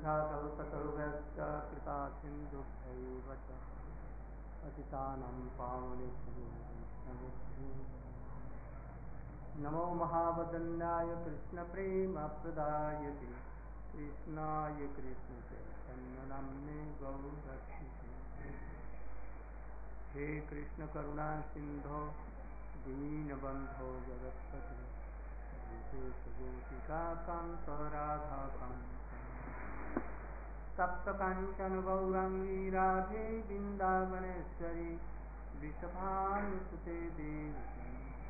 वाञ्छाकल्पतरुभ्यश्च कृपा सिन्धुभ्यैव च पतितानां पावनेभ्यो वैष्णवेभ्यो नमो महावदन्याय कृष्णप्रेमप्रदायते कृष्णाय कृष्णचैतन्यनाम्ने गौरक्षिते हे कृष्ण करुणा सिंधो दीनबंधो जगत्पते गोपिका कांत राधा कांत सप्तकांचन गौरांगी राधे वृंदावनेश्वरी वृषभानुसुते देवी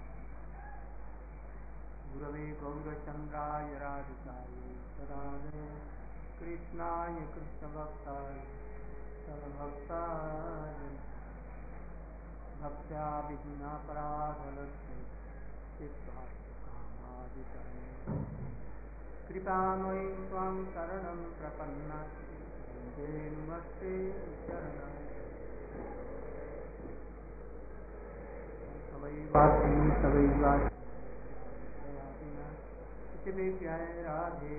गुरवे गौरचंद्राय राधिकायै तदालये कृष्णाय कृष्णभक्ताय सर्वभक्ताय भक्त्या विघ्नापराधलक्ष्मी चित्तकामादितरणे कृपामयी त्वां शरणं प्रपन्ना वन्दे नमस्ते चरणं सवैवासिना राधे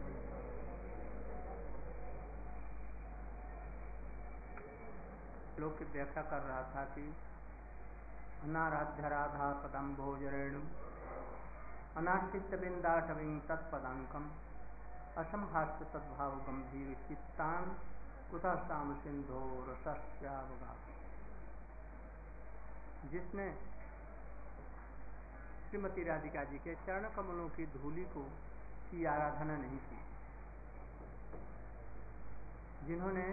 श्लोक की व्याख्या कर रहा था कि अनाराध्य राधा पदम भोजरेणु अनाश्रित बिंदाटवीं तत्पदांकम असंहास्य तद्भाव गंभीर चित्तान कुतः शाम सिंधो रसस्यावगा। जिसने श्रीमती राधिका जी के चरण कमलों की धूलि को की आराधना नहीं की, जिन्होंने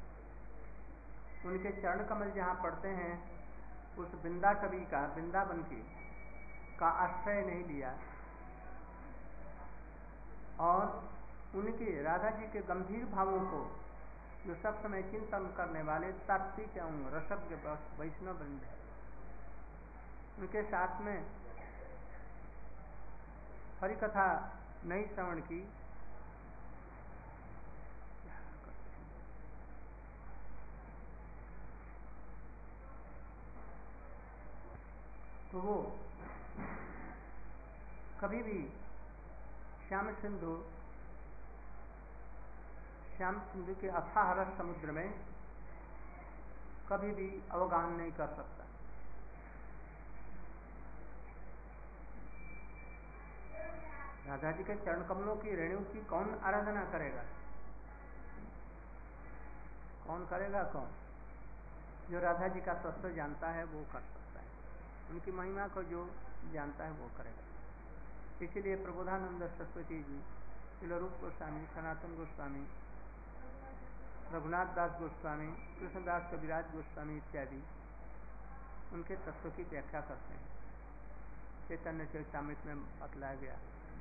उनके चरण कमल जहाँ पड़ते हैं उस बिंदाटवी का वृंदावन की का आश्रय नहीं लिया और उनके राधा जी के गंभीर भावों को जो सब समय चिंतन करने वाले तात्विक एवं रसज्ञ वैष्णव वृंद है, उनके साथ में हरि कथा नहीं श्रवण की, तो वो कभी भी श्याम सिंधु के अथाह रस समुद्र में कभी भी अवगान नहीं कर सकता। राधा जी के चरण कमलों की रेणु की कौन आराधना करेगा? कौन करेगा? कौन? जो राधा जी का तत्व जानता है वो कर सकता है, उनकी महिमा को जो जानता है वो करेगा। इसीलिए प्रबोधानंद सरस्वती जी, श्रील रूप गोस्वामी, सनातन गोस्वामी, रघुनाथ दास गोस्वामी, कृष्णदास कविराज गोस्वामी इत्यादि उनके तत्व की व्याख्या करते हैं। चैतन्य चरितामृत में बतलाया गया।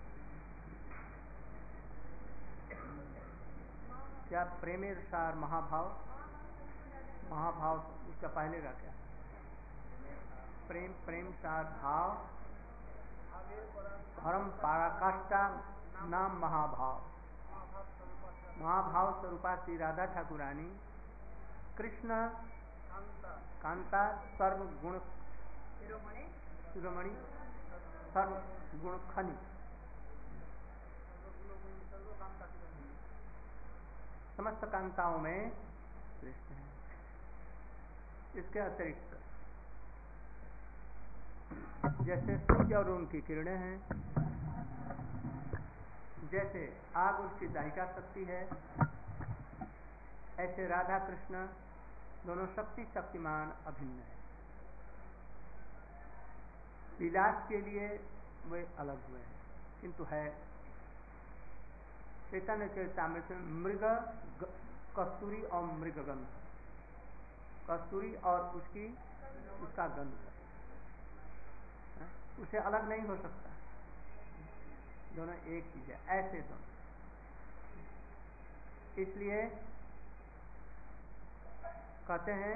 क्या प्रेमेर सार महाभाव, महाभाव इसका पहले का क्या? प्रेम प्रेम सार भाव परम पराकाष्ठा नाम महाभाव। महाभाव स्वरूपा श्री राधा ठाकुरानी कृष्ण कांता सर्वगुण शिरोमणि सर्वगुण खनि, समस्त कांताओं में श्रेष्ठ है। इसके अतिरिक्त जैसे सूर्य और उनकी किरणें हैं, जैसे आग उसकी दाहिका शक्ति है, ऐसे राधा कृष्ण दोनों शक्ति शक्तिमान अभिन्न है। विलास के लिए वे अलग हुए हैं, किंतु है चैतन्य चरितामृत में मृग कस्तूरी और मृगगंध, कस्तूरी और उसका गंध, उसे अलग नहीं हो सकता, दोनों एक चीज है, ऐसे दोनों। इसलिए कहते हैं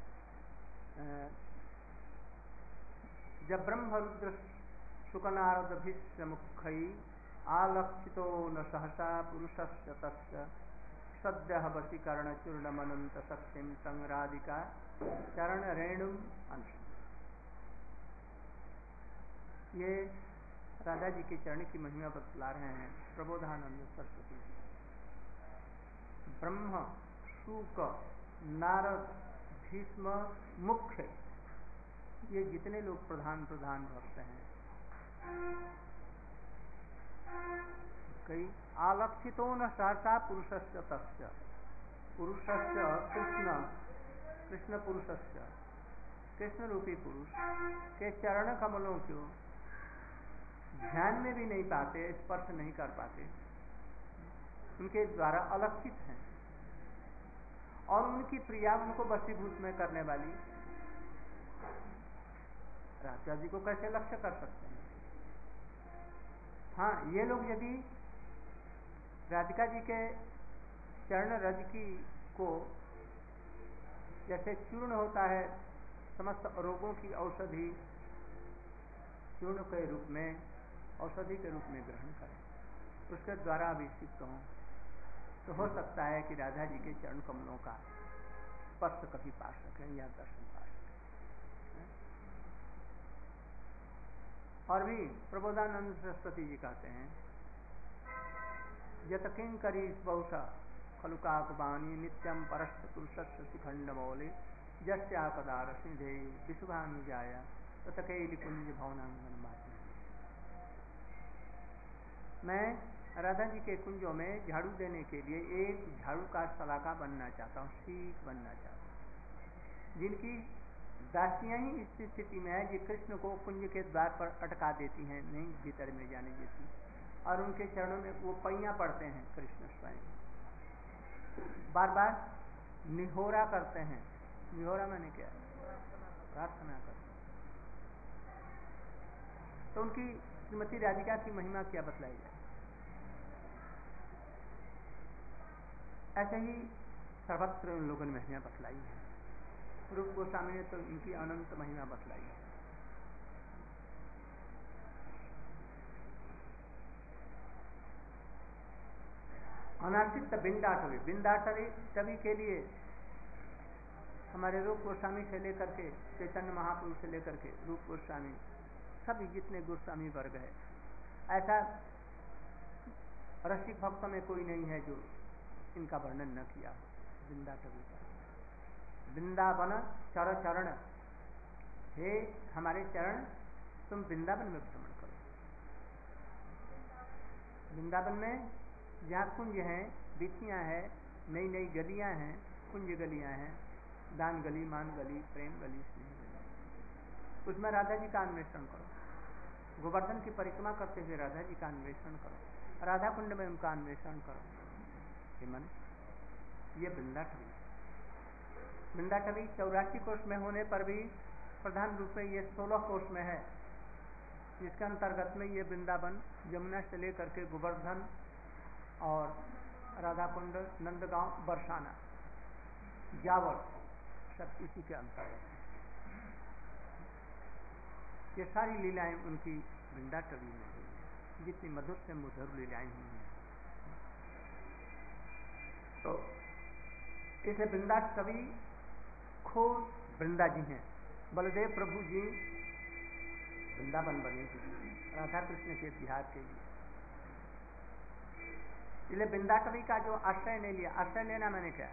जब ब्रह्म रुद्र शुकनारद भीष्म मुखई आलक्षितो न सहसा पुरुषस्य तस्य सद्य वशीकरण चूर्णमनंत शक्तिम संराधिका चरण रेणुम अंश। ये राधा जी के चरण की महिमा बतला रहे हैं प्रबोधानंद सरस्वती जी। ब्रह्म, शुक, नारद, भीष्म, मुख्य, ये जितने लोग प्रधान भक्त हैं, कई आलक्षितो न सहसा पुरुषस्य तस्य, पुरुषस्य कृष्ण पुरुषस्य, कृष्ण रूपी पुरुष के चरण कमलों को ध्यान में भी नहीं पाते, स्पर्श नहीं कर पाते, उनके द्वारा अलक्षित हैं। और उनकी प्रिया उनको वशीभूत में करने वाली राधिका जी को कैसे लक्ष्य कर सकते हैं? हाँ, ये लोग यदि राधिका जी के चरण रज की को जैसे चूर्ण होता है, समस्त रोगों की औषधि चूर्ण के रूप में, औषधि के रूप में ग्रहण करें, उसके द्वारा अभिषिक्त हों, तो हो सकता है कि राधा जी के चरण कमलों का स्पर्श कभी पा सकें या दर्शन पा सकें। और भी प्रबोधानंद सरस्वती जी कहते हैं, यत किंकरी बहुशा खलुकाकुबानी नित्यम परस्त पुरुषस्य शिखंड मौले जस्याकदार सिंधे विशुभानुजाया ततकैली कुंज भवनांगन बाती। मैं राधा जी के कुंजों में झाड़ू देने के लिए एक झाड़ू का सलाखा बनना चाहता हूँ, सीख बनना चाहता हूँ, जिनकी दासियां ही इस स्थिति में है कि कृष्ण को कुंज के द्वार पर अटका देती हैं, नहीं भीतर में जाने देती, और उनके चरणों में वो पैया पड़ते हैं। कृष्ण स्वयं बार बार निहोरा करते हैं। निहोरा मैंने क्या, प्रार्थना करते हैं। तो उनकी श्रीमती राधिका की महिमा क्या बतलाई जाए? ऐसे ही सर्वत्र उन लोगों ने महिमा बतलाई है। रूप गोस्वामी ने तो इनकी अनंत महिमा बतलाई है। अनाश्रित बिंदाटवी, बिंदाटवी के लिए हमारे रूप गोस्वामी से लेकर के चैतन्य महाप्रभु से लेकर के रूप गोस्वामी, सभी जितने गोस्वामी वर्ग है, ऐसा रसिक भक्तों में कोई नहीं है जो इनका वर्णन न किया हो। बिंदाटवी का वृंदावन चर चरण, हे हमारे चरण तुम वृंदावन में भ्रमण करो। वृंदावन में जहाँ कुंज हैं, बिछियाँ हैं, नई नई गलियाँ हैं, कुंज गलियाँ हैं, दान गली, मान गली, प्रेम गली, स्नेह गली, उसमें राधा जी का अन्वेषण करो। गोवर्धन की परिक्रमा करते हुए राधा जी का अन्वेषण करो, राधा कुंड में उनका अन्वेषण करो। हे मन, ये वृंदाटवी, वृंदाटवी 84 कोष में होने पर भी प्रधान रूप में ये 16 कोष में है, जिसके अंतर्गत में ये वृंदावन यमुना से लेकर के गोवर्धन और राधा कुंड, नंदगांव, बरसाना, जावल, सब इसी के अंतर्गत है। ये सारी लीलाएं उनकी वृंदाटवी में हुई है, जितनी मधुर से मधुर लीलाएं हुई हैं। तो इसे वृंदाटवी खोज वृंदा जी हैं। बलदेव प्रभु जी वृंदावन बने थे राधा कृष्ण के बिहार के लिए। इसलिए वृंदाटवी का जो आश्रय नहीं लिया, आश्रय लेना मैंने क्या,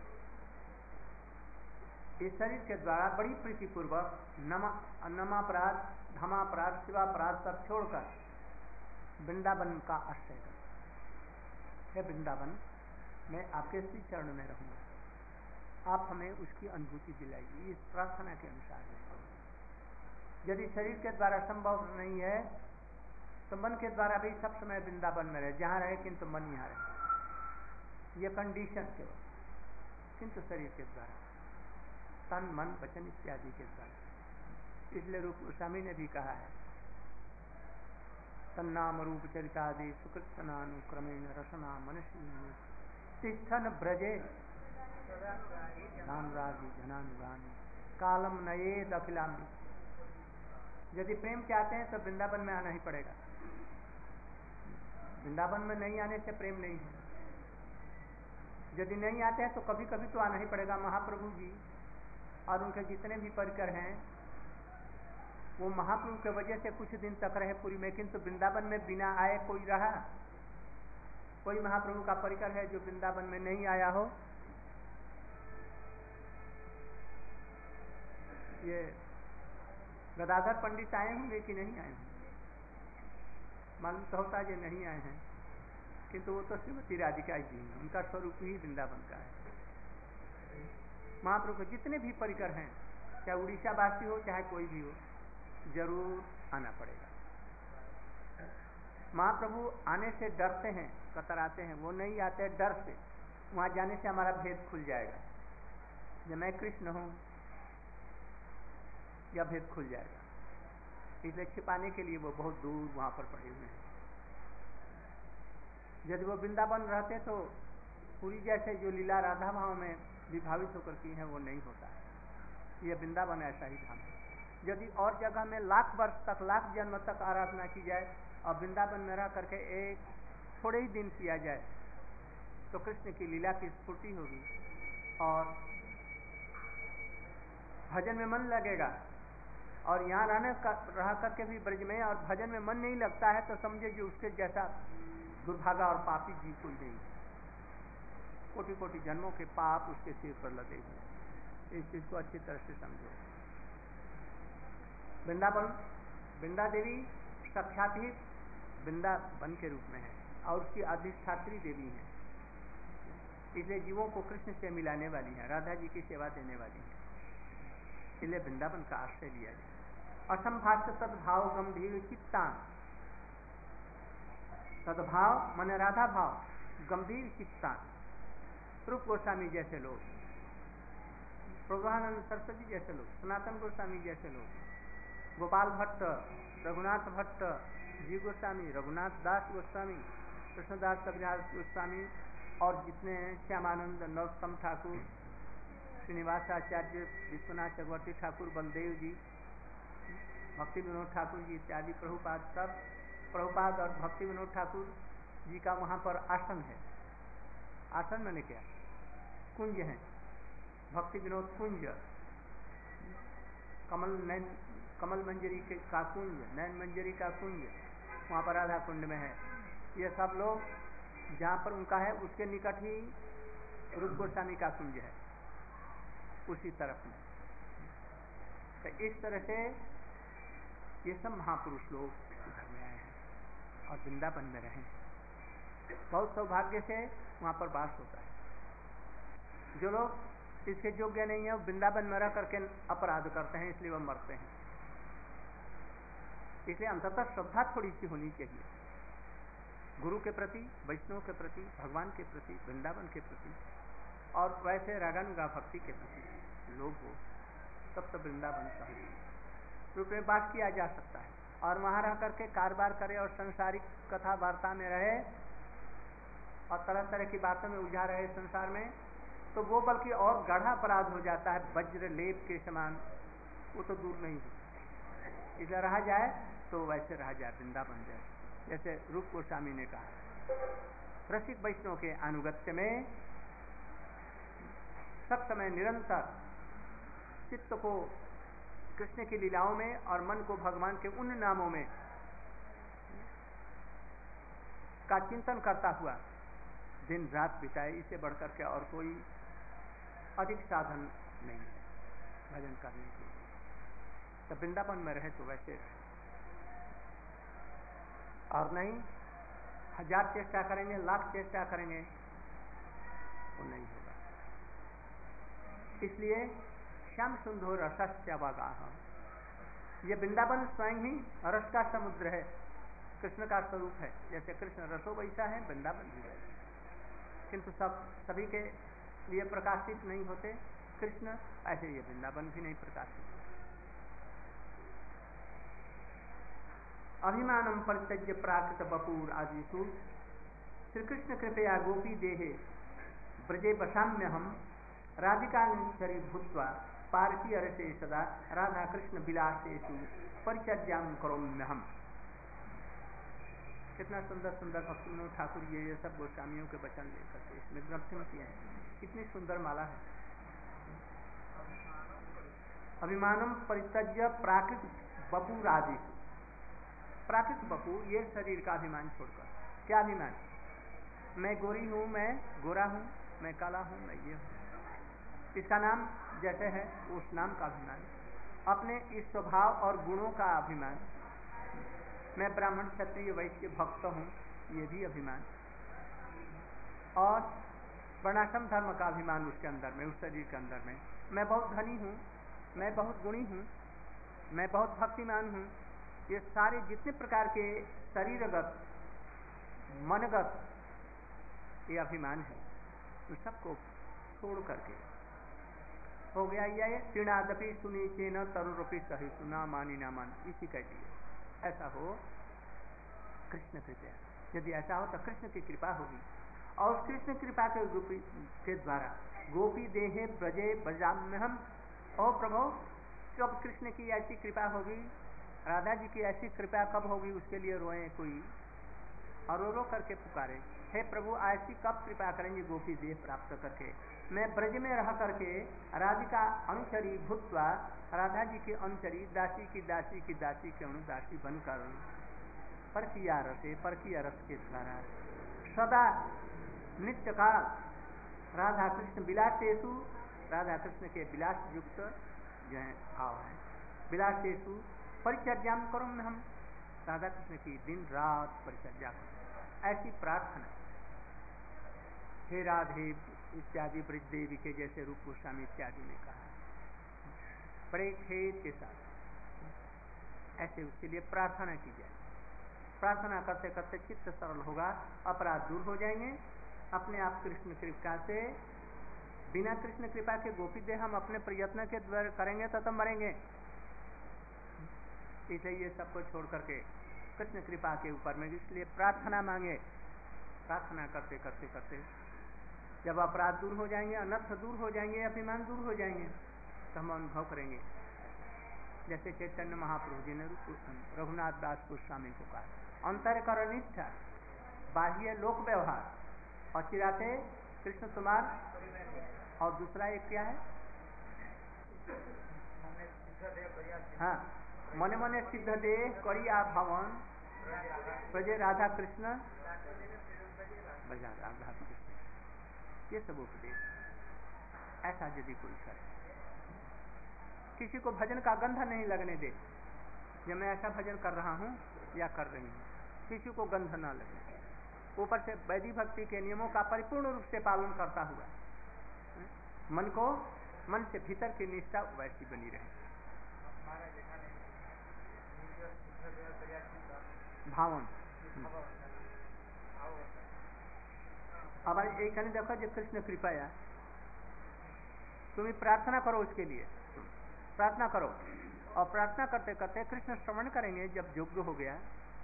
इस शरीर के द्वारा बड़ी प्रीतिपूर्वक नमापराध, धमापराध, शिवापराध सब छोड़कर वृंदावन का आश्रय कर, हे वृंदावन मैं आपके श्री चरण में रहूंगा, आप हमें उसकी अनुभूति दिलाइए, इस प्रार्थना के अनुसार। यदि शरीर के द्वारा संभव नहीं है तो मन के द्वारा भी सब समय वृंदावन में रहे, जहाँ रहे किंतु मन यहाँ रहे, ये कंडीशन केवल, किंतु शरीर के द्वारा, तन मन वचन इत्यादि के द्वारा। इसलिए रूप गोस्वामी ने भी कहा है, तन्नाम रूप चरितादि सुकृतनानुक्रमेण रसना मनसी तिष्ठन ब्रजे धनानुरागी धनानुगामी कालम नये दखिलामी। यदि प्रेम चाहते हैं तो वृंदावन में आना ही पड़ेगा। वृंदावन में नहीं आने से प्रेम नहीं है। यदि नहीं आते हैं तो कभी कभी तो आना ही पड़ेगा। महाप्रभु जी और उनके जितने भी परिकर हैं वो महाप्रभु के वजह से कुछ दिन तक रहे पुरी में, किंतु वृंदावन में बिना आए कोई रहा? कोई महाप्रभु का परिकर है जो वृंदावन में नहीं आया हो? ये गदाधर पंडित आए होंगे कि नहीं आए होंगे? मालूम तो होता है नहीं आए हैं, किंतु वो तो श्रीमती राधिका जी हैं, उनका स्वरूप ही वृंदावन का है। महाप्रभु के जितने भी परिकर हैं, चाहे उड़ीसा वासी हो चाहे कोई भी हो, जरूर आना पड़ेगा। महाप्रभु आने से डरते हैं, कतराते हैं, वो नहीं आते डर से। वहाँ जाने से हमारा भेद खुल जाएगा, जब मैं कृष्ण हूँ यह भेद खुल जाएगा। इसलिए छिपाने के लिए वो बहुत दूर वहाँ पर पड़े हुए हैं। यदि वो वृंदावन रहते तो पूरी जैसे जो लीला राधा भाव में विभावित होकर की है वो नहीं होता है। ये वृंदावन ऐसा ही धाम है। यदि और जगह में लाख वर्ष तक, लाख जन्म तक आराधना की जाए और वृंदावन में रह करके एक थोड़े ही दिन किया जाए तो कृष्ण की लीला की स्फूर्ति होगी और भजन में मन लगेगा। और यहाँ रह करके भी ब्रज में और भजन में मन नहीं लगता है तो समझे कि उसके जैसा दुर्भागा और पापी जीव कोई नहीं। कोटि कोटि जन्मों के पाप उसके सिर पर लदे हुए। इस चीज को अच्छी तरह से समझो। वृंदावन, वृंदा देवी साक्षात ही वृंदावन के रूप में है और उसकी अधिष्ठात्री देवी है। इसलिए जीवों को कृष्ण से मिलाने वाली है, राधा जी की सेवा देने वाली है। इसलिए वृंदावन का आश्रय लिया जाए। असंभाष्य तद्भाव गंभीर चित्तान, तद्भाव माने राधा भाव, गंभीर चित्तान। रूप गोस्वामी जैसे लोग, प्रभुआनंद सरस्वती जैसे लोग, सनातन गोस्वामी जैसे लोग, गोपाल भट्ट, रघुनाथ भट्ट, जी गोस्वामी, रघुनाथ दास गोस्वामी, कृष्णदास कविराज गोस्वामी और जितने श्यामानंद, नरोत्तम ठाकुर, श्रीनिवास आचार्य, विश्वनाथ चक्रवर्ती ठाकुर, बलदेव जी, भक्ति विनोद ठाकुर जी इत्यादि प्रभुपाद, सब प्रभुपाद और भक्ति विनोद ठाकुर जी का वहाँ पर आसन है। आसन मैंने क्या, कुंज है, भक्ति विनोद कुंज, कमल मंजरी के का कुंज, नैन मंजरी का कुंज वहाँ पर राधा कुंड में है। ये सब लोग जहाँ पर उनका है उसके निकट ही रूप गोस्वामी का कुंज है, उसी तरफ में। तो इस तरह से ये सब महापुरुष लोग उधर में आए हैं और वृंदावन में रहे हैं। बहुत सौभाग्य से वहाँ पर वास होता है। जो लोग इसके योग्य नहीं है वो वृंदावन में रह करके अपराध करते हैं, इसलिए वो मरते हैं। इसलिए अंततः श्रद्धा थोड़ी सी होनी चाहिए गुरु के प्रति, वैष्णव के प्रति, भगवान के प्रति, वृंदावन के प्रति और वैसे रागानुगा भक्ति के प्रति लोग हो, तब तो वृंदावन सहज रूप में वास किया जा सकता है। और वहाँ रह करके कारोबार करे और सांसारिक कथा वार्ता में रहे और तरह तरह की बातों में उलझा रहे संसार में, तो वो बल्कि और गाढ़ा अपराध हो जाता है, वज्र लेप के समान, वो तो दूर नहीं हो। इधर रहा जाए तो वैसे रहा जाए वृंदावन जाए, जैसे रूप गोस्वामी ने कहा। रसिक वैष्णव के अनुगत्य में सब समय निरंतर चित्त को कृष्ण की लीलाओं में और मन को भगवान के उन नामों में का चिंतन करता हुआ दिन रात बिताए, इससे बढ़कर के और कोई अधिक साधन नहीं है भजन करने के लिए। तो वृंदावन में रहे तो वैसे रहे, और नहीं 1000 चेष्टा करेंगे, लाख चेष्टा करेंगे, वो नहीं होगा। इसलिए श्याम सुंदर रसस्य वगाह, ये वृंदावन स्वयं ही रस का समुद्र है, कृष्ण का स्वरूप है। जैसे कृष्ण रसो वैसा है, वृंदावन भी है, किंतु सभी के लिए प्रकाशित नहीं होते कृष्ण, ऐसे ये वृंदावन भी नहीं प्रकाशित। अभिमानम परित्यज्य प्राकृत बपूर आदिषु श्री कृष्ण कृपया गोपी देहे ब्रजे बसाम्य हम राधिकांचरी भूत्वा पारसी अरसे सदा राधा कृष्ण विलासेषु परिचर्यां करोम्य हम। कितना सुंदर सुंदर भक्ति विनोद ठाकुर ये सब गोस्वामियों के वचन लेकर के इसमें ग्रंथों किए हैं। कितनी सुंदर माला है। अभिमानम परित्यज्य प्राकृत बपूर आदिषु, प्राकृत बपू ये शरीर का अभिमान छोड़कर, क्या अभिमान, मैं गोरी हूँ, मैं गोरा हूँ, मैं काला हूँ, मैं ये हूँ। इसका नाम जैसे है उस नाम का अभिमान, अपने इस स्वभाव और गुणों का अभिमान। मैं ब्राह्मण क्षत्रिय वैश्य भक्त हूँ, ये भी अभिमान। और वर्णाश्रम धर्म का अभिमान उसके अंदर में, उस शरीर के अंदर में। मैं बहुत धनी हूँ, मैं बहुत गुणी हूँ, मैं बहुत भक्तिमान हूँ। ये सारे जितने प्रकार के शरीरगत मनगत ये अभिमान है, उन सबको छोड़ करके हो गया ये तीर्णादपि सुनीचे न तरुरूपी सही सुना मानी ना मान, इसी कहती है। ऐसा हो कृष्ण कृपया, यदि ऐसा हो तो कृष्ण की कृपा होगी। और कृष्ण कृपा के गोपी के द्वारा गोपी देहे ब्रजे ब्रजाम्यहम। ओ प्रभु, कब कृष्ण की ऐसी कृपा होगी, राधा जी की ऐसी कृपा कब होगी, उसके लिए रोए कोई और रो करके पुकारे, हे प्रभु ऐसी कब कृपा करेंगे गोपी देह प्राप्त करके। मैं ब्रज में रह करके राधिका अनुचरी भूतवा, राधा जी की अनुचरी, दासी की दासी की दासी के अनुदासी बनकर परकिया रसे, परकिया रस के द्वारा सदा नित्य काल राधा कृष्ण विलासेसु, राधा कृष्ण के विलास युक्त जो है भाव है, विलासेसु परिचर्या करो में हम राधा कृष्ण की दिन रात परिचर्या करो, ऐसी प्रार्थना। हे राधे इत्यादि ब्रजदेवी के जैसे रूप गोस्वामी इत्यादि ने कहा, बड़े खेद के साथ ऐसे उसके लिए प्रार्थना की जाए। प्रार्थना करते करते चित्त सरल होगा, अपराध दूर हो जाएंगे अपने आप कृष्ण कृपा से। बिना कृष्ण कृपा के गोपी देह हम अपने प्रयत्न के द्वारा करेंगे तो मरेंगे। इसलिए ये सबको छोड़ करके कृष्ण कृपा के ऊपर में, इसलिए प्रार्थना मांगे। प्रार्थना करते करते करते जब अपराध दूर हो जाएंगे, अनर्थ दूर हो जाएंगे, अभिमान दूर हो जाएंगे, तो हम अनुभव करेंगे। जैसे चैतन्य महाप्रभु जी ने रघुनाथ दास गोस्वामी को कहा, अंतर कर निष्ठा बाह्य लोक व्यवहार अचिराते कृष्ण तुम्हार। और दूसरा एक क्या है, हाँ, मने मने सिद्ध दे करिया भवन प्रजे राधा कृष्ण बजा राधा कृष्ण, ये सब उपदेश। ऐसा यदि कोई करे, किसी को भजन का गंध नहीं लगने दे, जब मैं ऐसा भजन कर रहा हूँ या कर रही हूँ, किसी को गंध ना लगे, ऊपर से वैदिक भक्ति के नियमों का परिपूर्ण रूप से पालन करता हुआ मन को, मन से भीतर की निष्ठा वैसी बनी रहे। भावन अब एक देखो जो कृष्ण कृपया, तुम्हें प्रार्थना करो उसके लिए, प्रार्थना करो। और प्रार्थना करते करते कृष्ण श्रवण करेंगे। जब योग्य हो गया,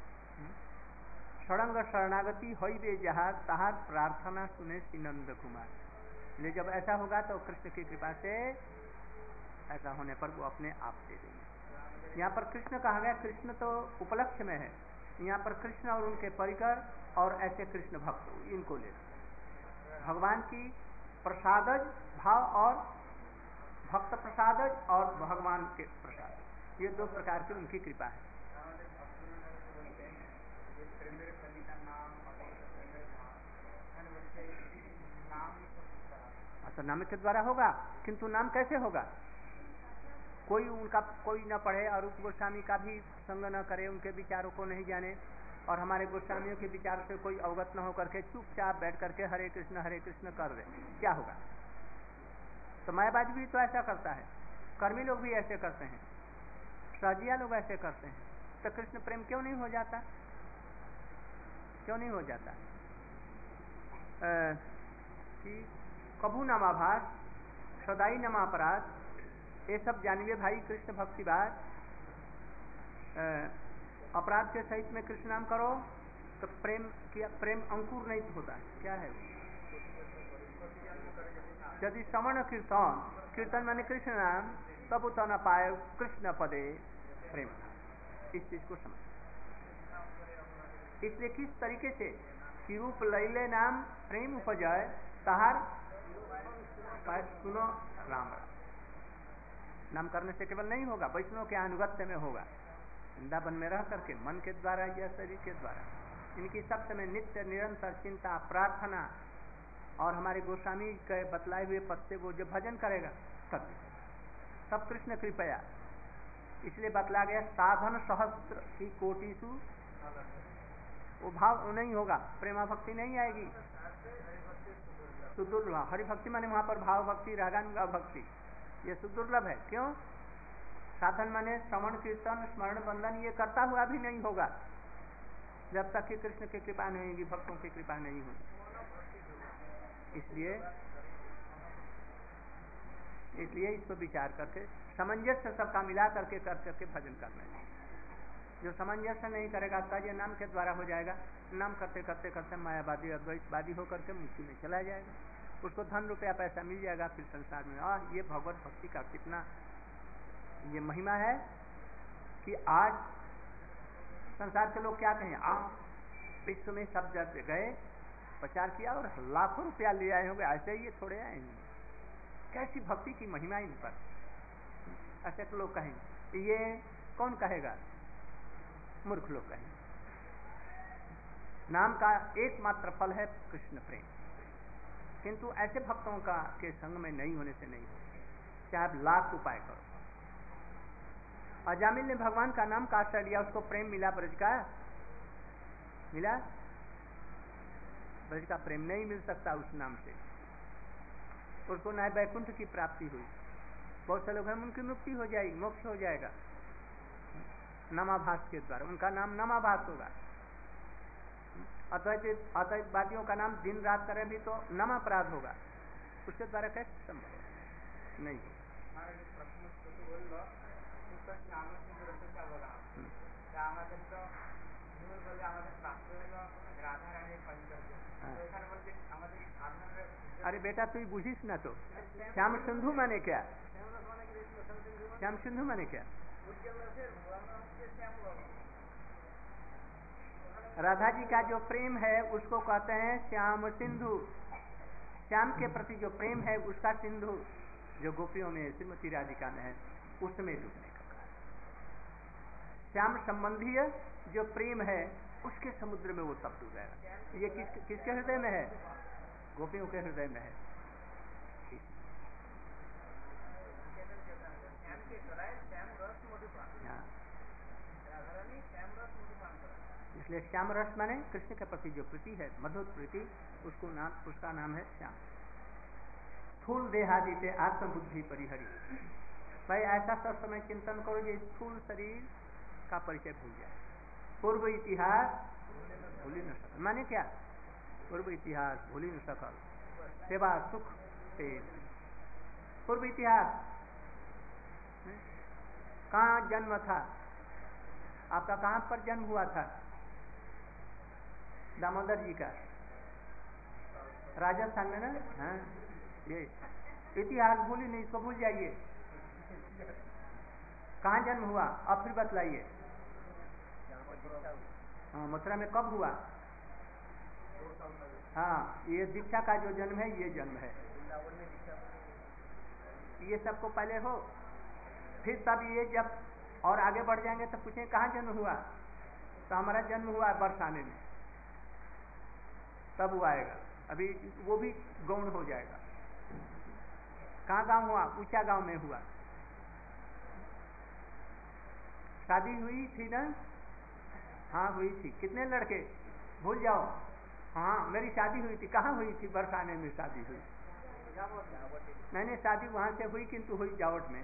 षडंग शरणागति होई बे जहार तहार प्रार्थना सुने नंद कुमार। इसलिए जब ऐसा होगा तो कृष्ण की कृपा से ऐसा होने पर वो अपने आप दे देंगे। यहाँ पर कृष्ण कहा गया, कृष्ण तो उपलक्ष्य में है, यहाँ पर कृष्ण और उनके परिकर और ऐसे कृष्ण भक्त, इनको ले भगवान की प्रसादज भाव और भक्त प्रसादज और भगवान के प्रसाद, ये दो प्रकार की उनकी कृपा है। तो नाम के द्वारा होगा, किंतु नाम कैसे होगा? कोई उनका कोई न पढ़े, अरूप गोस्वामी का भी संग न करे, उनके विचारों को नहीं जाने, और हमारे गोस्वामियों के विचार से कोई अवगत न हो करके चुपचाप बैठ करके हरे कृष्ण कर दे, क्या होगा? तो मायावाद भी तो ऐसा करता है, कर्मी लोग भी ऐसे करते हैं, साजिया लोग ऐसे करते हैं। तो कृष्ण प्रेम क्यों नहीं हो जाता? क्यों नहीं हो जाता? कि कभू नामाभास सदाई नमापराध, ये सब जानिए भाई कृष्ण भक्ति बात। अपराध के सहित में कृष्ण नाम करो तो प्रेम अंकुर नहीं होता है। क्या है वो? यदि श्रवण कीर्तन माने कृष्ण नाम, तब तो न पाए कृष्ण पदे प्रेम। इस चीज को समझ। इसलिए किस तरीके से कि रूप लैले नाम प्रेम उपजाए तहार सुनो राम। नाम करने से केवल नहीं होगा, वैष्णव के अनुगत्य में होगा, वृंदावन में रह करके मन के द्वारा या शरीर के द्वारा। इनकी सब समय नित्य निरंतर चिंता प्रार्थना, और हमारे गोस्वामी के बतलाए हुए पद से वो जो भजन करेगा सब कृष्ण कृपया। इसलिए बतला गया साधन सहस्त्र की कोटिसु, वो भाव नहीं होगा, प्रेमा भक्ति नहीं आएगी, सुदुर्लभ। हरि भक्ति माने वहां पर भाव भक्ति, रागानुगा भक्ति, ये सुदुर्लभ है। क्यों? साधन माने श्रवण कीर्तन स्मरण बंधन, ये करता हुआ भी नहीं होगा जब तक कि कृष्ण की कृपा नहीं होगी, भक्तों की कृपा नहीं होगी। इसलिए इसको विचार करके सामंजस्य सबका मिला करके कर करके भजन करना है। जो सामंजस्य नहीं करेगा ताजे नाम के द्वारा हो जाएगा, नाम करते करते करते मायावादी अद्वैतवादी होकर के मुक्ति में चला जाएगा। उसको धन रुपया पैसा मिल जाएगा फिर संसार में। ये भगवत भक्ति का कितना ये महिमा है कि आज संसार के लोग क्या कहें, विश्व में सब जगह गए प्रचार किया और लाखों रुपया ले आए होंगे, ऐसे ही ये थोड़े आए हैं। कैसी भक्ति की महिमा इन पर, ऐसे तो लोग कहेंगे। ये कौन कहेगा? मूर्ख लोग कहेंगे। नाम का एकमात्र फल है कृष्ण प्रेम, किंतु ऐसे भक्तों का के संग में नहीं होने से नहीं हो, चाहे आप लाख उपाय करो। अजामिल ने भगवान का नाम का आश्रय लिया, उसको प्रेम मिला, ब्रज का मिला, ब्रज का प्रेम नहीं मिल सकता उस नाम से। उसको न वैकुंठ की प्राप्ति हुई। बहुत से लोग हैं उनकी मुक्ति हो जाएगी, मोक्ष हो जाएगा नामाभास के द्वारा, उनका नाम नामाभास होगा। अद्वैतवादियों का नाम दिन रात करे भी तो नामापराध होगा, उसके द्वारा कैसे संभव नहीं। अरे बेटा तू बुझिस ना तो, श्याम सिंधु माने क्या? श्याम सिंधु माने क्या? राधा जी का जो प्रेम है उसको कहते हैं श्याम सिंधु। श्याम के प्रति जो प्रेम है उसका सिंधु, जो गोपियों में श्रीमती राधिका में है, उसमें डूबने का कारण। श्याम संबंधीय जो प्रेम है उसके समुद्र में वो तब डूबेगा। ये किसके हृदय में है? गोपियों के हृदय में है। इसलिए श्याम रस माने कृष्ण के प्रति जो प्रीति है, मधुर प्रीति, उसका नाम है श्याम। स्थूल देहादि से आत्मबुद्धि परिहरी। भाई ऐसा सब समय चिंतन करो जो स्थूल शरीर का परिचय भूल जाए, पूर्व इतिहास भूल न सकल। माने क्या? पूर्व इतिहास भूल न सकल, सेवा सुख से। पूर्व इतिहास कहाँ जन्म था आपका, कहाँ पर जन्म हुआ था? दामोदर जी का राजस्थान में ना। हाँ, ये इतिहास भूली नहीं, इसको भूल जाइए। कहाँ जन्म हुआ अब फिर बतलाइए। हाँ, मथुरा में कब हुआ? हाँ, ये दीक्षा का जो जन्म है ये जन्म है। ये सबको पहले हो, फिर तब ये जब और आगे बढ़ जाएंगे तो पूछें कहाँ जन्म हुआ, तो हमारा जन्म हुआ बरसाने में, तब वो आएगा। अभी वो भी गौण हो जाएगा। कहाँ गांव हुआ? ऊंचा गांव में हुआ। शादी हुई थी ना? हाँ हुई थी। कितने लड़के? भूल जाओ। हाँ मेरी शादी हुई थी। कहाँ हुई थी? बरसाने में शादी हुई। मैंने शादी वहां से हुई किंतु हुई जावट में।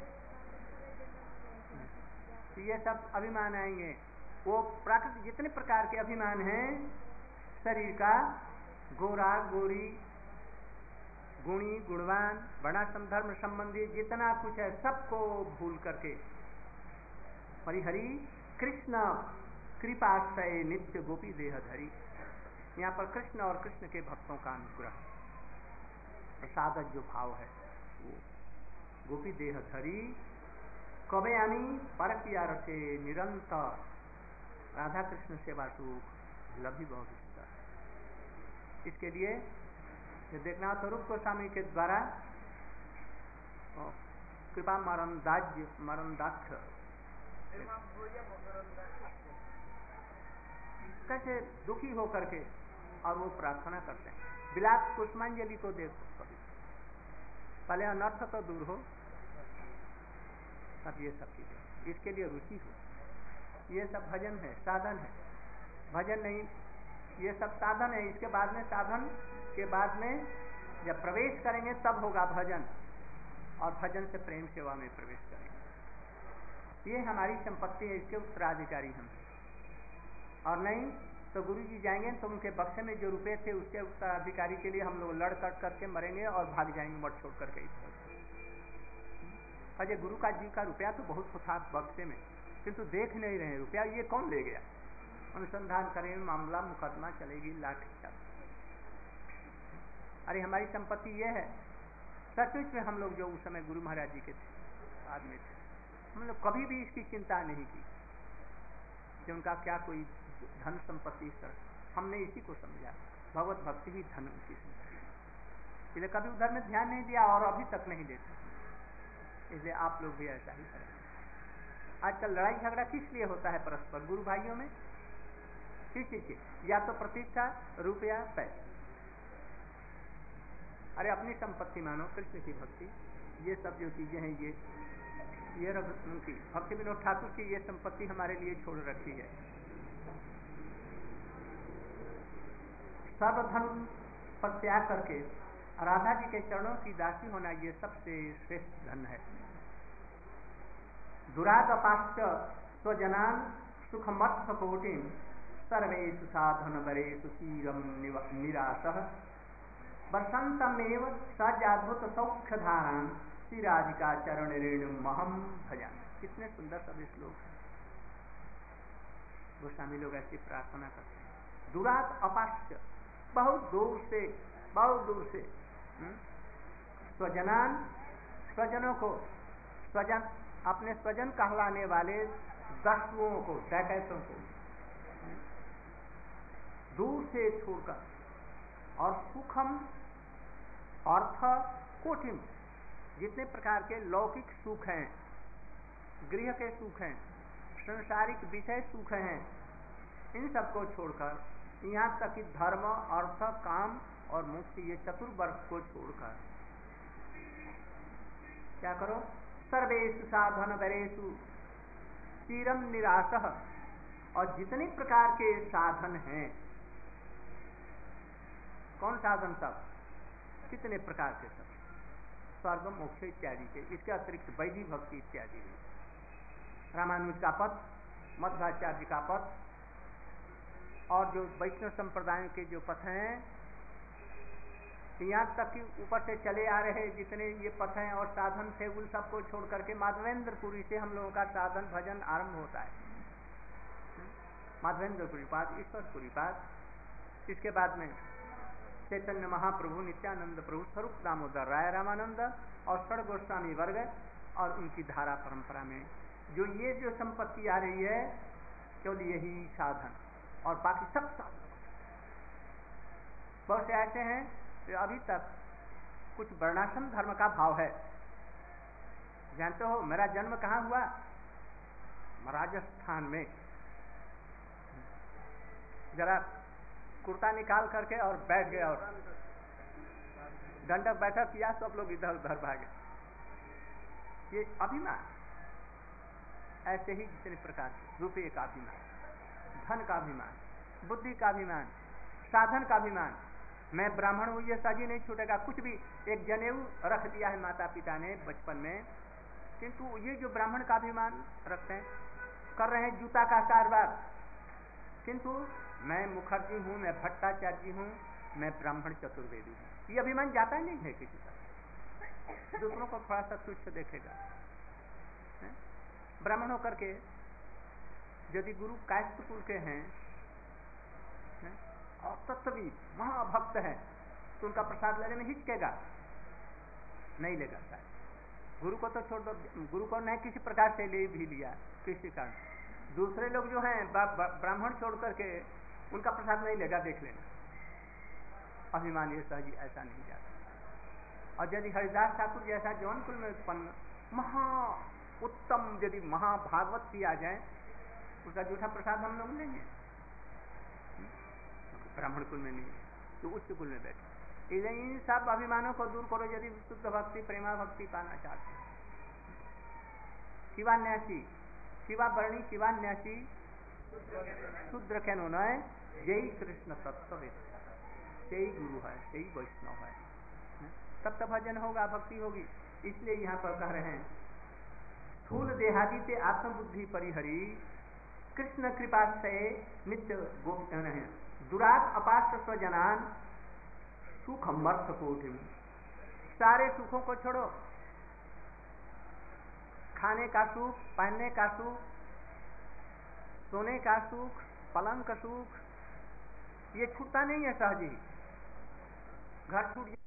तो ये सब अभिमान आएंगे। वो प्राकृतिक जितने प्रकार के अभिमान हैं शरीर का, गोरा गोरी, गुणी गुणवान, वर्णाश्रम धर्म संबंधी जितना कुछ है सबको भूल करके परिहरी कृष्ण कृपाश्रय नित्य गोपी देह धरी। यहाँ पर कृष्ण और कृष्ण के भक्तों का अनुग्रह प्रसादक जो भाव है वो गोपी देह धरी कवयानी परकिया रसे निरंतर राधा कृष्ण सेवा सुख लभी बहुत। इसके लिए जो देखना तो रूप गोस्वामी के द्वारा कृपा मरंदाक्ष कैसे दुखी होकर के और वो प्रार्थना करते हैं। विलाप पुष्पांजलि को देखो कभी, पहले अनर्थ तो दूर हो, तब ये सब चीजें, इसके लिए रुचि हो। ये सब भजन है, साधन है, भजन नहीं, ये सब साधन है। इसके बाद में, साधन के बाद में जब प्रवेश करेंगे तब होगा भजन, और भजन से प्रेम सेवा में प्रवेश करेंगे। ये हमारी संपत्ति है, इसके उत्तराधिकारी हम, और नहीं तो गुरु जी जाएंगे तो उनके बक्से में जो रुपए थे उसके उत्तराधिकारी के लिए हम लोग लड़ कट करके मरेंगे और भाग जाएंगे मठ छोड़ करके। अजय गुरु का जी का रुपया तो बहुत था बक्से में, किंतु देख नहीं रहे रुपया ये कौन ले गया। अनुसंधान करेंगे, मामला मुकदमा चलेगी, लाठी चल। अरे हमारी संपत्ति ये है। सचमुच में हम लोग जो उस समय गुरु महाराज जी के थे, आदमी थे, हम लोग कभी भी इसकी चिंता नहीं की कि उनका क्या कोई धन संपत्ति इस तरह। हमने इसी को समझा, भगवत भक्ति ही धन की संपत्ति, इसलिए कभी उधर में ध्यान नहीं दिया और अभी तक नहीं देते। इसलिए आप लोग भी ऐसा ही करें। आजकल लड़ाई झगड़ा किस लिए होता है परस्पर गुरु भाइयों में? किस चीज की? या तो प्रतिष्ठा, रुपया, पैसा। अरे अपनी संपत्ति मानो, कृष्ण की भक्ति, ये सब जो चीजें हैं, ये उनकी भक्ति विनोद ठाकुर की ये संपत्ति हमारे लिए छोड़ रखी है। सर्वधन पर त्याग करके राधा जी के चरणों की दासी होना, ये सबसे श्रेष्ठ धन है। दुरादपाश्च स्वजनान सुखमर्थ कोटिम सर्वेषु साधन बरेषु चीरम निरासः बसंतमेव सजाद्भुत सौख्य धारान श्रीराधिका चरण रेणु महम भजन। कितने सुंदर सब श्लोक हैं। गोस्वामी लोग ऐसी प्रार्थना करते हैं। दुरात अपाश्च, बहुत दूर से, बहुत दूर से, स्वजनान, स्वजनों को, स्वजन अपने स्वजन कहलाने वाले दस्युओं को, डकैतों को दूर से छोड़कर, और सुखम अर्थ कोटिम, जितने प्रकार के लौकिक सुख हैं, गृह के सुख हैं, संसारिक विषय सुख हैं, इन सबको छोड़कर, यहाँ तक कि धर्म, अर्थ, काम और मुक्ति, ये चतुर्वर्ग को छोड़कर क्या करो? सर्वेषु साधन वरेषु चिरम निरासः, और जितने प्रकार के साधन हैं, कौन साधन? सब, कितने प्रकार के सब, स्वर्ग मोक्ष इत्यादि के, इसके अतिरिक्त वैदिक भक्ति इत्यादि, रामानुज का पद, मध्वाचार्य का पद, और जो वैष्णव संप्रदायों के जो पथ हैं, यहाँ तक कि ऊपर से चले आ रहे जितने ये पथ हैं और साधन थे, उन सबको छोड़ करके माधवेंद्रपुरी से हम लोगों का साधन भजन आरंभ होता है। माधवेंद्रपुरी पाद, ईश्वरपुरी पाद, इसके बाद में चैतन्य महाप्रभु, नित्यानंद प्रभु, स्वरूप दामोदर राय रामानंद और षड़ गोस्वामी वर्ग, और उनकी धारा परंपरा में जो ये जो संपत्ति आ रही है, केवल यही साधन, और बाकी सब साधन। बहुत से ऐसे हैं तो अभी तक कुछ वर्णाश्रम धर्म का भाव है। जानते हो मेरा जन्म कहाँ हुआ? राजस्थान में। जरा कुर्ता निकाल करके और बैठ गए और दंडक बैठक किया, सब लोग इधर उधर भागे। ये अभिमान, ऐसे ही जितने प्रकार के, रुपये का अभिमान, धन का अभिमान, बुद्धि का अभिमान, साधन का अभिमान, मैं ब्राह्मण हूँ ये सजी नहीं छूटेगा। कुछ भी, एक जनेऊ रख दिया है माता पिता ने बचपन में, किंतु ये जो ब्राह्मण का अभिमान रखते हैं, कर रहे हैं जूता का कारोबार, किंतु मैं मुखर्जी हूँ, मैं भट्टाचार्य हूँ, मैं ब्राह्मण चतुर्वेदी हूँ। ये अभिमान जाता ही नहीं है किसी का, दूसरों को थोड़ा सा तुच्छ देखेगा। ब्राह्मण होकर के यदि गुरु कायस्थ कुल के हैं और तत्वी महाभक्त है, तो उनका प्रसाद लेने में हिचकेगा, नहीं लेगा शायद। गुरु को तो छोड़ दो, गुरु को नहीं किसी प्रकार से ले भी लिया किसी कारण, दूसरे लोग जो हैं ब्राह्मण छोड़ करके उनका प्रसाद नहीं लेगा, देख लेना। अभिमान ये सहजी ऐसा नहीं जाता। और यदि हरिदास ठाकुर जैसा जौनकुल में उत्पन्न महा उत्तम यदि महाभागवत भी आ जाए, उसका जूठा प्रसाद हम लोग लेंगे। ब्राह्मण कुल में नहीं, तो उच्च कुल में बैठो। इन सब अभिमानों को दूर करो यदि शुद्ध भक्ति प्रेमा भक्ति पाना चाहते हैं। शिवान्यासी, शिवा वर्णी शिवान्यासी शूद्र के नय यही कृष्ण तत्व, यही गुरु है, यही वैष्णव है। तब तो भजन होगा, भक्ति होगी। इसलिए यहाँ पर कह रहे हैं स्थूल देहादि से आत्मबुद्धि परिहरी कृष्ण कृपा से नित्य गोप्तन है दुरात अपात्र स्वजनान सुख मर्थ कोटि। सारे सुखों को छोड़ो, खाने का सुख, पहनने का सुख, सोने का सुख, पलंग का सुख, ये छूटता नहीं है सहज ही। घर छूट